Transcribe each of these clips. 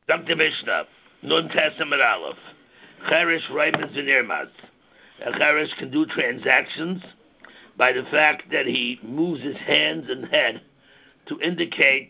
Dr. Mishnah, Nun Testament Aleph, Cherish Raimas Venirmas. A Cherish can do transactions by the fact that he moves his hands and head to indicate.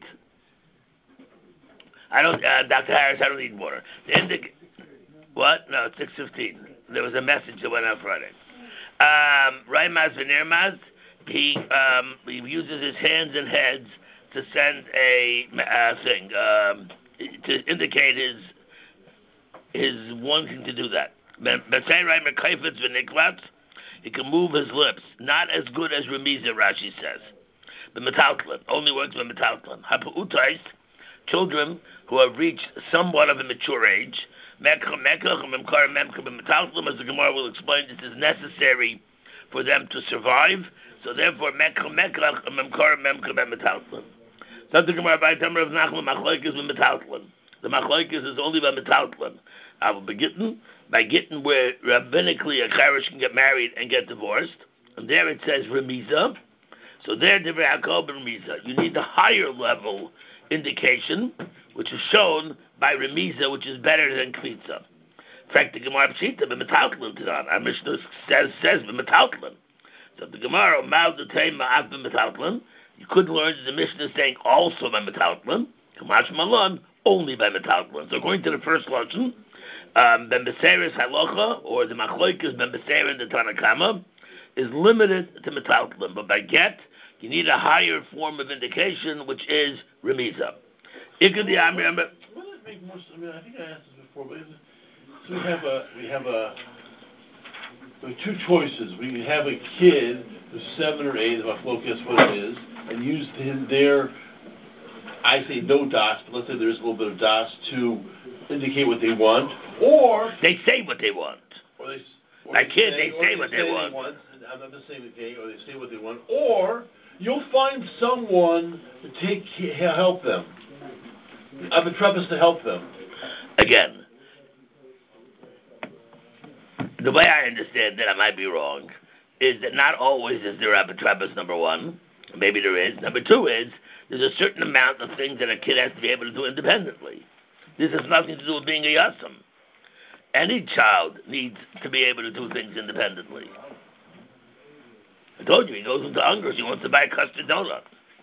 Dr. Harris, I don't need water. What? No, it's 6:15. There was a message that went out Friday. Raimas Venirmas, he uses his hands and heads to send a thing, to indicate his wanting to do that. He can move his lips, not as good as Remiza, Rashi says. The metaltlin only works with metaltlin. Hapu'utais, children who have reached somewhat of a mature age. As the Gemara will explain, this is necessary for them to survive. So therefore, the Gemara by Tamar of Nachman Machlokes with metaltlin. The Machlokes is only by metaltlin. By getting where rabbinically a cherish can get married and get divorced, and there it says remiza. So there, Divrei Yaakov and remiza. You need the higher level indication, which is shown by remiza, which is better than kvitza. In fact, the Gemara Pshita b'metaltlin tinan. Our Mishnah says b'metaltlin. So the Gemara Mal Dutei Ma'af b'metaltlin. You could learn that the Mishnah is saying also by metaltlin. Kamash Malon only by metaltlin. So according to the first lesson, Ben Beseris Halacha, or the Machlokes Ben Beser and the Tanakama, is limited to metaltlin. But by get, you need a higher form of indication, which is remiza. Wouldn't it make more? I mean, I think I asked this before, but so we have two choices. We can have a kid who's 7 or 8, if I guess what it is, and use their, I say no das, but let's say there's a little bit of das to indicate what they want, or they say what they want. They say what they want. I'm not saying okay, or they say what they want, or you'll find someone to help them. I'm a trepidous to help them. Again, the way I understand it, I might be wrong, is that not always is there abatrabas, number one. Maybe there is. Number two is, there's a certain amount of things that a kid has to be able to do independently. This has nothing to do with being a yasam. Any child needs to be able to do things independently. I told you, he goes into Hungers, he wants to buy a custard donut.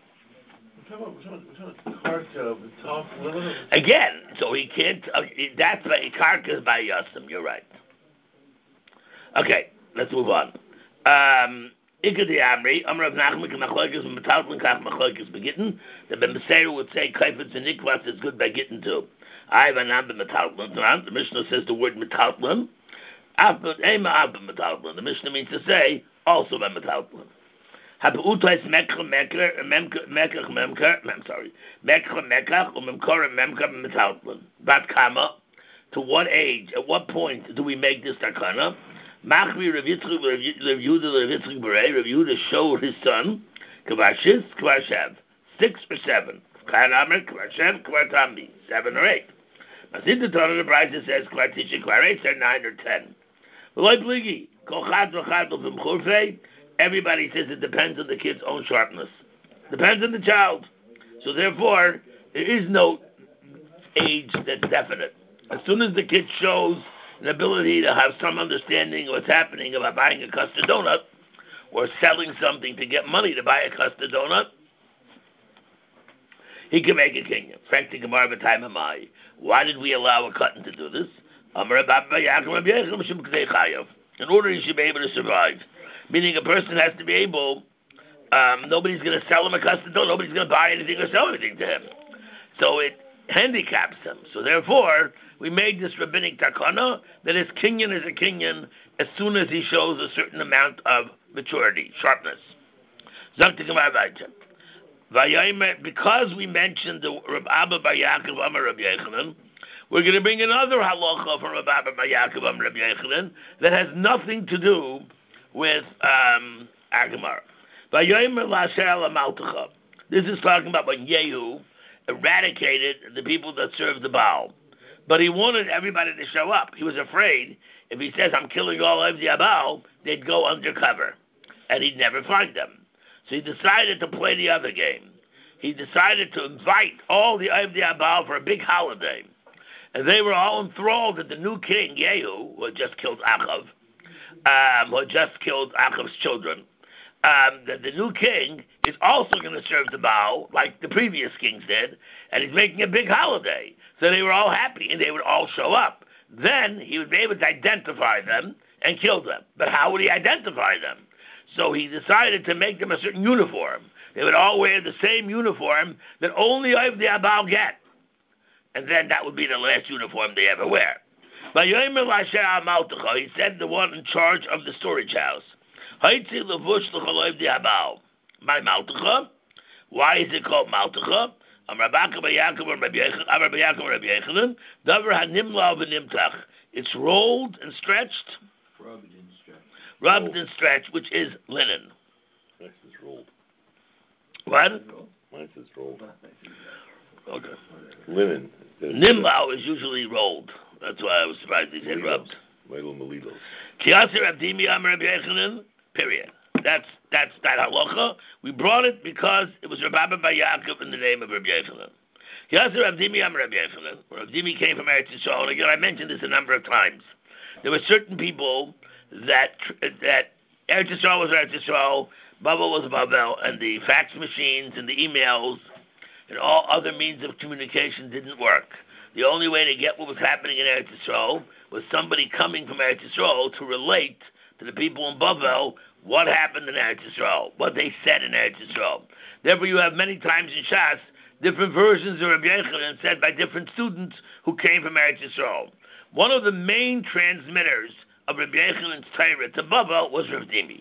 Again, so he can't, that's by Karkas by Yasam, you're right. Okay, let's move on. Ikadi Amri, Amr of Nachman, Machlokes, and Metaltlin, Kach Machlokes, Begitten. The Ben Beseru would say, Kaifetz and Nikvas is good by getting too. I have an Abba Metaltlin. The Mishnah says the word Metaltlin. Abba Metaltlin. The Mishnah means to say, also by Metaltlin. Hapu'utais Mekach Memker, I'm sorry, Mekach Mekach, Memkor Memker Metaltlin. Bat Kama, to what age, at what point do we make this takana? Machri Rav Yitzchak Berei, Rav Yehuda showed his son, Kavashis, Kavashev, 6 or 7. Kanamer, Kavashev, Kavatami, 7 or 8. Masid the Torah, the Bride says, Kavatisha, Kvaretz, 9 or 10. V'loi Bligi, Kochad V'chad V'fim Churfei, everybody says it depends on the kid's own sharpness. Depends on the child. So therefore, there is no age that's definite. As soon as the kid shows an ability to have some understanding of what's happening about buying a custard donut or selling something to get money to buy a custard donut, he can make a kingdom. Why did we allow a cotton to do this? In order he should be able to survive. Meaning a person has to be able, nobody's going to sell him a custard donut, nobody's going to buy anything or sell anything to him. So it handicaps him. So therefore, we made this rabbinic takana that his kinyan is a kinyan as soon as he shows a certain amount of maturity, sharpness. Because we mentioned the Reb Abba Bar Yaakov Amar Reb Yechanan, we're going to bring another halacha from Reb Abba Bar Yaakov Amar Reb Yechanan that has nothing to do with Agamar. This is talking about when Yehu eradicated the people that served the Baal. But he wanted everybody to show up. He was afraid if he says, I'm killing all of the Baal, they'd go undercover. And he'd never find them. So he decided to play the other game. He decided to invite all the Avdi Baal for a big holiday. And they were all enthralled that the new king, Yehu, who had just killed Achav, who had just killed Achav's children, that the new king is also going to serve the Baal like the previous kings did, and he's making a big holiday. So they were all happy, and they would all show up. Then he would be able to identify them and kill them. But how would he identify them? So he decided to make them a certain uniform. They would all wear the same uniform that only Ovdei Baal get. And then that would be the last uniform they ever wear. But he said the one in charge of the storage house. My Maltecha. Why is it called Maltecha? It's rolled and stretched. Rubbed and stretched, which is linen. Mine says rolled. What? Mine says rolled. Okay. Linen. Nimlau is usually rolled. That's why I was surprised he said rubbed. Melilos. Period. That's that halacha. We brought it because it was Rabbi Bar Yaakov in the name of Rabbi Yechanan. Rav Dimi came from Eretz Yisrael. And again, I mentioned this a number of times. There were certain people that Eretz Yisrael was Eretz Yisrael, Babel was Babel, and the fax machines and the emails and all other means of communication didn't work. The only way to get what was happening in Eretz Yisrael was somebody coming from Eretz Yisrael to relate to the people in Babel what happened in Eretz Yisrael, what they said in Eretz Yisrael. Therefore, you have many times in Shas different versions of Rabbi Yechanan said by different students who came from Eretz Yisrael. One of the main transmitters of Rabbi Yechanan's Torah to Babel was Rav Dimi.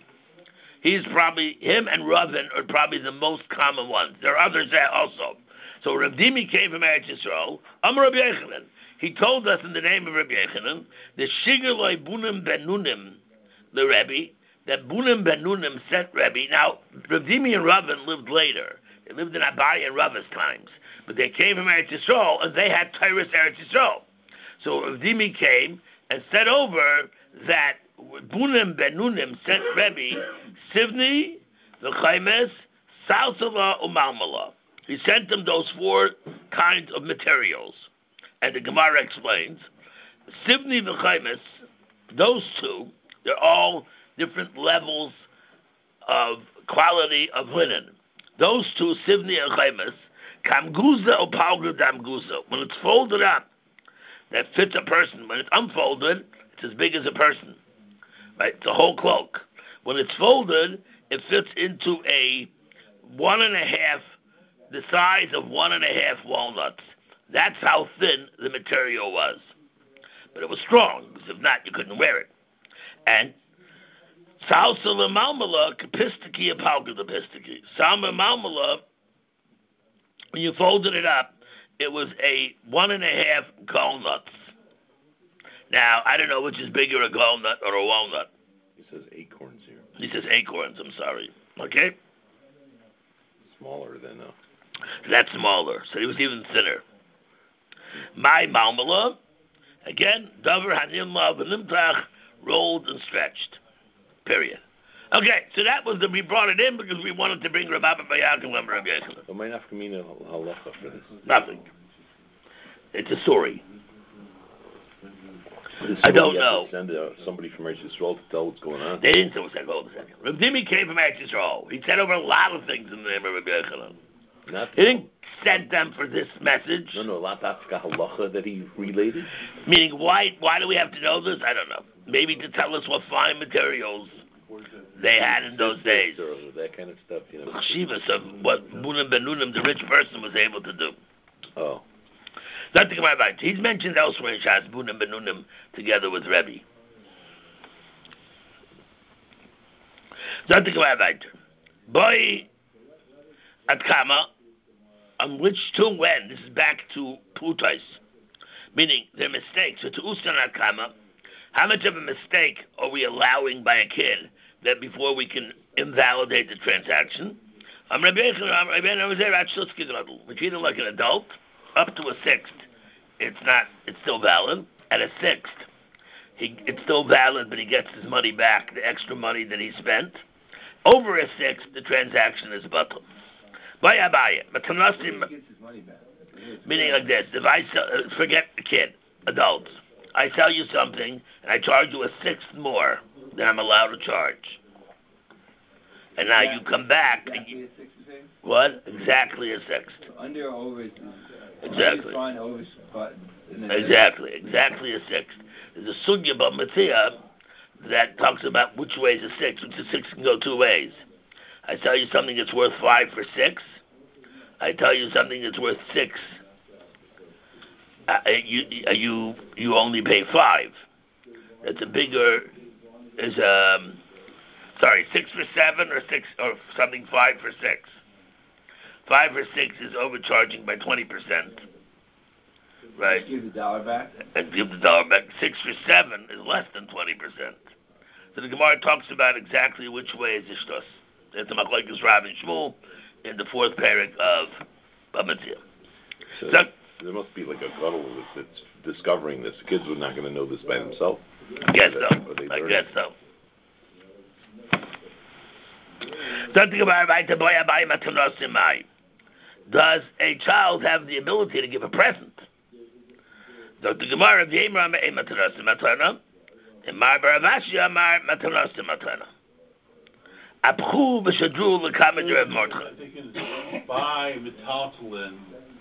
Him and Ravin are probably the most common ones. There are others there also. So Rav Dimi came from Eretz Yisrael. Rabbi Yechanan. He told us in the name of Rabbi Yechanan, the Shigaloi Bunim Benunim, the Rebbe, that Bunim Benunim sent Rebbe. Now, Rav Dimi and Ravin lived later. They lived in Abai and Rava's times. But they came from Eretz Yisrael, and they had Tyrus Eretz Yisrael. So Rav Dimi came and said over that Bunim Benunim sent Rebbe, Sivni, V'chaimes, Salsala, Umalmala. He sent them those 4 kinds of materials. And the Gemara explains, Sivni, V'chaimes, those 2, they're all different levels of quality of linen. Those 2, Sivni and Chaimes, Kamguza or Palga Damguza. When it's folded up, that fits a person. When it's unfolded, it's as big as a person. Right? It's a whole cloak. When it's folded, it fits into a 1.5, the size of 1.5 walnuts. That's how thin the material was. But it was strong, because if not, you couldn't wear it. And Salsa Malmala, Kapistiki, Apalka the Pistiki. Salma Malmala, when you folded it up, it was a 1.5 walnuts. Now, I don't know which is bigger, a walnut or a walnut. He says acorns here. He says acorns, I'm sorry. Okay? Smaller than That's smaller, so he was even thinner. My Malmala, again, Dover Hanim Lav Nimtach, rolled and stretched. Period. Okay, so that was we brought it in because we wanted to bring Rabbi Bar Yaakov and Rabbi Yechanan. What might have to mean a halacha for this? Nothing. It's a story. I don't know. Send somebody from Eretz Yisrael to tell what's going on. They didn't say what's that. Hold a second. Rav Dimi came from Eretz Yisrael. He said over a lot of things in the name of Rabbi Yechanan. He didn't send them for this message. No, a halacha that he related. Meaning, why do we have to know this? I don't know. Maybe to tell us what fine materials they had in those days. Or that kind of stuff, Chivas of what Bunim Benunim, the rich person, was able to do. Oh. Nothing about it. He's mentioned elsewhere in Shas, Bunim Benunim, together with Rebbe. Nothing about it. Boy, Atkama, on which to when? This is back to Plutais. Meaning, they're mistakes. So to Ustan Atkama, how much of a mistake are we allowing by a kid that before we can invalidate the transaction? We treat him like an adult. Up to a 6th, it's still valid. At a 6th, it's still valid, but he gets his money back, the extra money that he spent. Over a 6th, the transaction is batal. Buy it. But meaning like this, if I forget the kid, adults. I sell you something, and I charge you a sixth more than I'm allowed to charge. And now you come back. Exactly a sixth, you say? What? Exactly a sixth. Under or over? Exactly. Fine, over, Exactly a sixth. There's a sugya b'matzia that talks about which way is a six, which a six can go two ways. I tell you something that's worth 5 for 6. I tell you something that's worth 6. You only pay 5. That's a bigger is 6 for 7 or 6 or something 5 for 6. 5 for 6 is overcharging by 20%. Right. Just give the dollar back. And give the dollar back. 6 for 7 is less than 20%. So the Gemara talks about exactly which way is ishtos. It's the Machlokes Rav and Shmuel in the 4th parak of Bamatzia. So there must be like a guddle that's discovering this. The kids are not going to know this by themselves. I guess so. Does a child have the ability to give a present? Dr. Gemara v'yemra me'e matanasim matana, Emar Baravashi Amar matanasim matana. Apchu v'shadru l'kamed Rav Mordechai. I think it's buy metaltalin,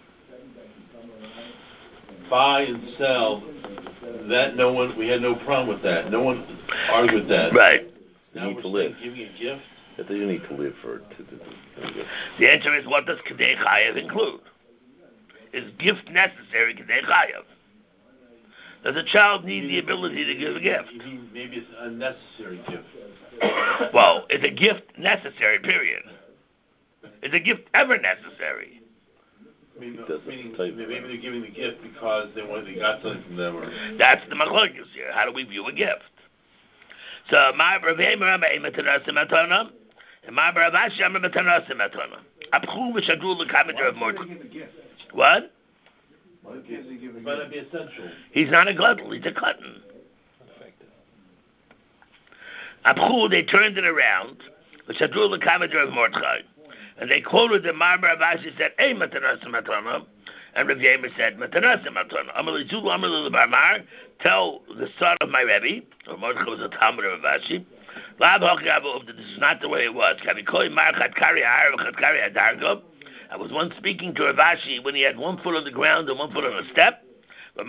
buy and sell. That we had no problem with that. No one argued with that. Right. Now need we're to live. giving a gift. That they need to live for The answer is, what does Kedei Chayav include? Is gift necessary Kedei Chayav? Does a child need the ability to give a gift? Maybe it's an unnecessary gift. Well, is a gift necessary, period? Is a gift ever necessary? Maybe they're giving the gift because they got something from them. That's the machlokes here. How do we view a gift? So, my Bravema Matanasim Matana, and my Bravashi Matanasim Matana. Apchu v'shadru l'kamed Rav Mordechai. What? Might not be essential. He's not a glutton, he's a glutton. Apchu, they turned it around, v'shadru l'kamed Rav Mordechai. And they quoted the Marbar Avashi said, "Hey, matanasim matana," and Rav Yemer said, "Matanasim matana." Amali Zulu Amali Barmar, tell the son of my Rebbe, or Mordechai was a Talmud of Avashi, Lab Hokavu, that this is not the way it was. Kavikoi Mar Chatkari Har Chatkari Adargo. I was once speaking to Avashi when he had 1 foot on the ground and 1 foot on a step. And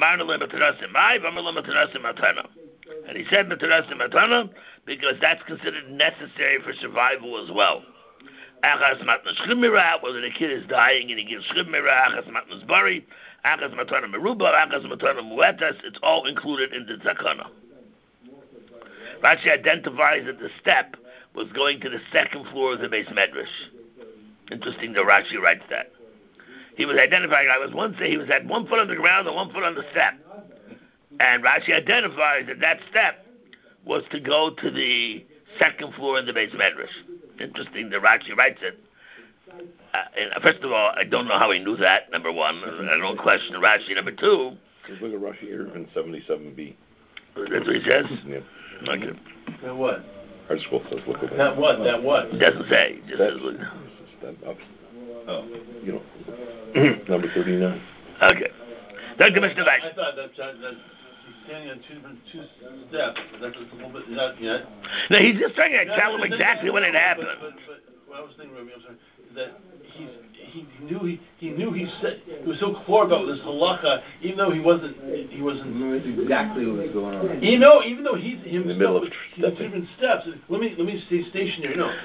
he said matanasim matana because that's considered necessary for survival as well. Achas matnas shchimira, whether the kid is dying and he gives shchimira, achas matnas bari, achas matana meruba, achas matana muetas, it's all included in the zakana. Rashi identifies that the step was going to the 2nd floor of the base medrash. Interesting that Rashi writes that. He was identifying, I was once saying he was at 1 foot on the ground and 1 foot on the step. And Rashi identifies that step was to go to the 2nd floor of the base medrash. Interesting that Rashi writes it. First of all, I don't know how he knew that, number one. I don't question Rashi. Number two... Look at Rashi here in 77b. That's what he says? Yeah. Okay. That what? Our school says look at that. That what? That what? It doesn't say. It just says look. That up. Oh. You know, number 39. Okay. Dr. Mr. I thought that he's standing on two steps. That's a little bit not yet. No, he's just trying to tell him exactly when it happened. But what I was thinking, Rabbi, I'm sorry, is that he was so clear about this halacha, even though he wasn't. He knew exactly what was going on. Even though he's in the middle of different steps. Let me stay stationary. No.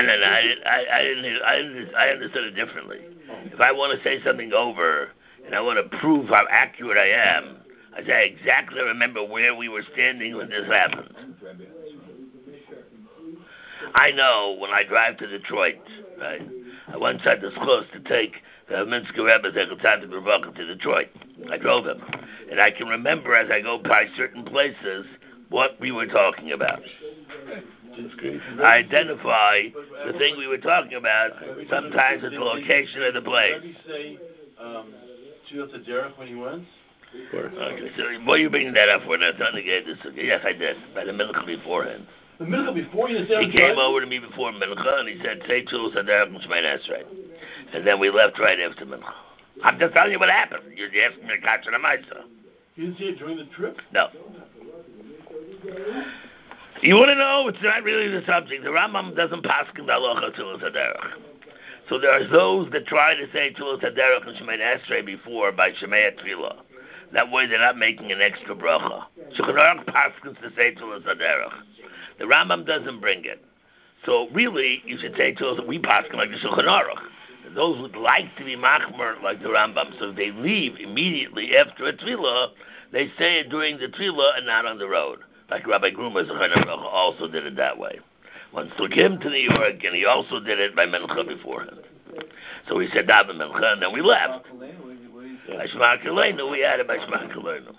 I understood it differently. If I want to say something over and I want to prove how accurate I am, I say I exactly remember where we were standing when this happened. I know when I drive to Detroit, right? I once had this close to take the Minsker Rebbe to Detroit. I drove him. And I can remember as I go by certain places what we were talking about. I identify the thing we were talking about, sometimes it's the location of the place. Did he say to Derek when he went? Okay, so what are you bringing that up for? That's not negated. Yes, I did. By the mincha beforehand. The mincha before you He came over to me before mincha and he said, "Say Chul Saderek Mishmei Esrei," and then we left right after mincha. I'm just telling you what happened. You're asking me to catch it on my son. You didn't see it during the trip? No. You want to know? It's not really the subject. The Rambam doesn't paskin the halacha Tzulas Haderech. So there are those that try to say Tzulas Haderech and Shemoneh Esrei before by Shemei Tefillah. That way they're not making an extra bracha. Shulchan Aruch paskins to say Tzulas Haderech. The Rambam doesn't bring it. So really, you should say Tzulas. We paskin like the Shulchan Aruch. Those would like to be machmer like the Rambam. So if they leave immediately after a Tefillah, they say it during the Tefillah and not on the road. Like Rabbi Grumer also did it that way. Once took him to New York, and he also did it by Mincha beforehand. So we said Daven Mincha, and then we left. By Shema Kalenu, we had it by Shema Kalenu.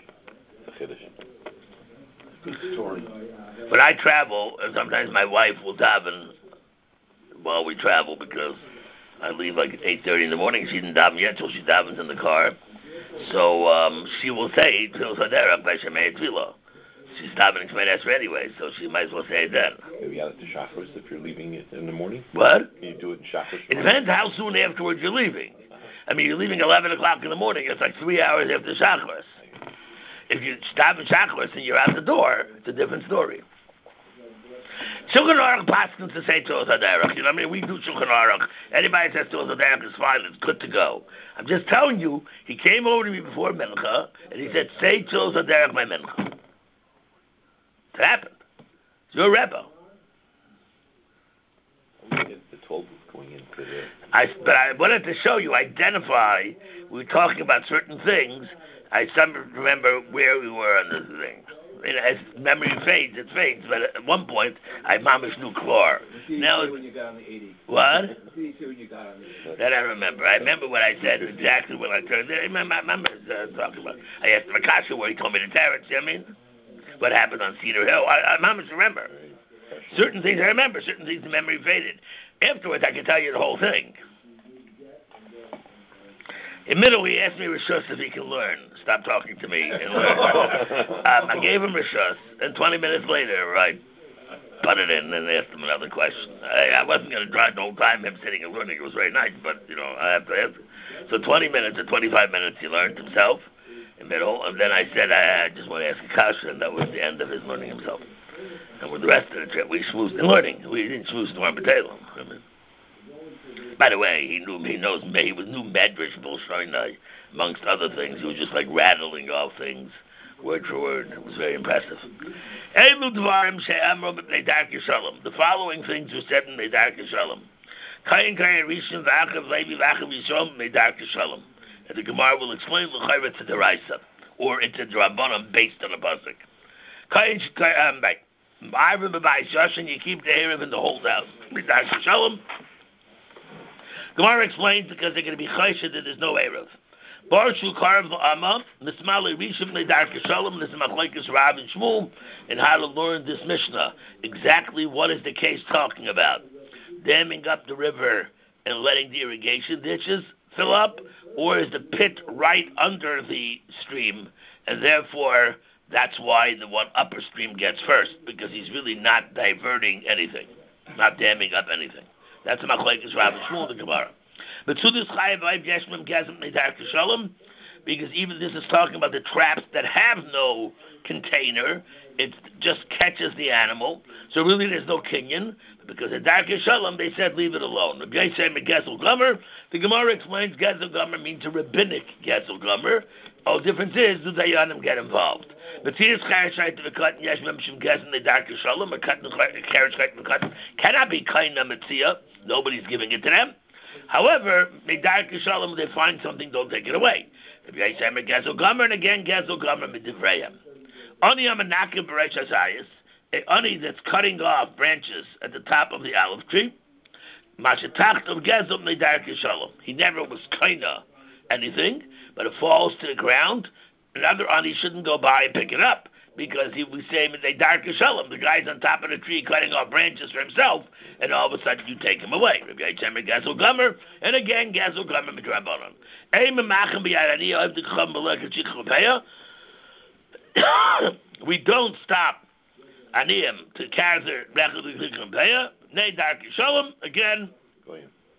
Good story. But I travel, and sometimes my wife will daven while we travel because I leave like at 8:30 in the morning. She didn't daven yet, so she davens in the car. So she will say Tzulas Haderech by Shemei Tefillah. She's davening Shemoneh Esrei anyway, so she might as well say it then. Maybe add it to Shacharis if you're leaving it in the morning. What? Can you do it in Shacharis? It depends how soon afterwards you're leaving. I mean, you're leaving 11 o'clock in the morning. It's like 3 hours after Shacharis. If you stop in Shacharis and you're out the door, it's a different story. Shulchan Aruch paskins to say Tzulas Haderech. You know what I mean? We do Shulchan Aruch. Anybody that says Tzulas Haderech is fine. It's good to go. I'm just telling you, he came over to me before Mincha, and he said, say Tzulas Haderech by Mincha. It happened. It's your Rebbe. The 12 is going into the... But I wanted to show you, identify, we were talking about certain things. I remember where we were on this thing. And as memory fades, it fades. But at one point, I mamish knew Klor. Now, when you got on the 80. what? When you got on the 80. That I remember. I remember what I said exactly when I turned it. I remember talking about. I asked Makasha where he told me to tear it. See what I mean? What happened on Cedar Hill? I mamish remember. Certain things I remember. Certain things the memory faded. Afterwards, I can tell you the whole thing. In middle, he asked me Rishus if he can learn. Stop talking to me and learn. I gave him Rishus, and 20 minutes later, I put it in and asked him another question. I wasn't going to try the whole time him sitting and learning. It was very nice, but, I have to answer. So 20 minutes or 25 minutes he learned himself in middle, and then I said, I just want to ask a kasha, and that was the end of his learning himself. And with the rest of the trip, we schmoozed in learning. We didn't schmooze to our potato. By the way, he knew me. He was new Medrash Bolshoinai, amongst other things. He was just like rattling off things, word for word. It was very impressive. The following things were said in Medark Yishalom. Kayin Rishon V'achav Levi V'achav Yishalom Medark Yishalom. And the Gemara will explain l'chayra to the Raisa, or it's a Rabbanon based on a pasuk. Kayin Ma'ariv b'bayis Yashin, you keep the Erev in the holdout. Medark Yishalom. Gemara explains because they're going to be chayshed that there's no Erev. Barshu Karv Amma, Nismali Rishim Ledark Yishalom, Nismachlekes Rav and Shmuel, and how to learn this Mishnah. Exactly what is the case talking about? Damming up the river and letting the irrigation ditches fill up, or is the pit right under the stream, and therefore that's why the one upper stream gets first, because he's really not diverting anything, not damming up anything. That's a machlekes Rav and Shmuel the Gemara. But Sudas Chayav Vayv Yeshmim Gezim Medark Yishalom, because even this is talking about the traps that have no container. It just catches the animal. So really there's no kinyan. Because at Dark Yishalom they said leave it alone. The Gezel Gomer, the Gemara explains Gezel Gomer means a rabbinic Gezel Gomer. All difference is, do Dayanim get involved? But Tzidus Charashayt V'Katan Yeshmim Shem Gezim the Dark Yishalom, a Katan Charashayt V'Katan cannot be Kaina Metzia. Nobody's giving it to them. However, Medark Yishalom, they find something, don't take it away. If you say Gezel Gomer, and again Gezel Gomer Medivrayim. Oni Amanakim B'Reish Hasayis, a ani that's cutting off branches at the top of the olive tree. Mashatacht of Gezel Medark Yishalom. He never was kaina anything, but it falls to the ground. Another ani shouldn't go by and pick it up, because he was saying Medark Yishalom. The guy's on top of the tree cutting off branches for himself, and all of a sudden you take him away. Gezel Gomer, and again Gezel Gomer Midrabanon. We don't stop Aniyim to carry the Nay Dark Yishalom, again,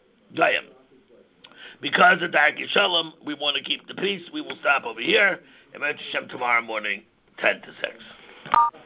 Goyim. Because of Dark Yishalom, we want to keep the peace. We will stop over here, Emet Hashem tomorrow morning, 10 to 6.